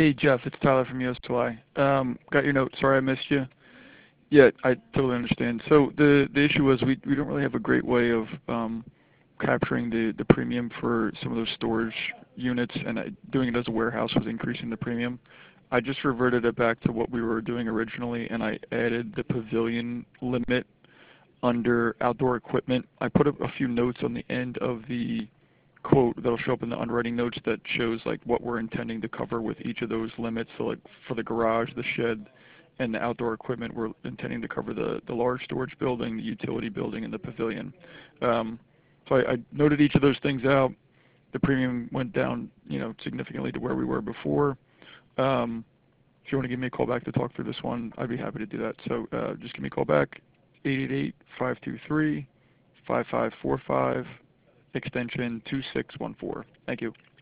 Hey Jeff, it's Tyler from USY. Got your note. Sorry I missed you. Yeah, I totally understand. So the issue was we don't really have a great way of capturing the premium for some of those storage units, and doing it as a warehouse was increasing the premium. I just reverted it back to what we were doing originally, and I added the pavilion limit under outdoor equipment. I put a few notes on the end of the quote that'll show up in the underwriting notes that shows like what we're intending to cover with each of those limits. So like for the garage, the shed, and the outdoor equipment, we're intending to cover the large storage building, the utility building, and the pavilion. So I noted each of those things out. The premium went down, significantly to where we were before. If you want to give me a call back to talk through this one, I'd be happy to do that. So just give me a call back, 888-523-5545, extension 2614. Thank you.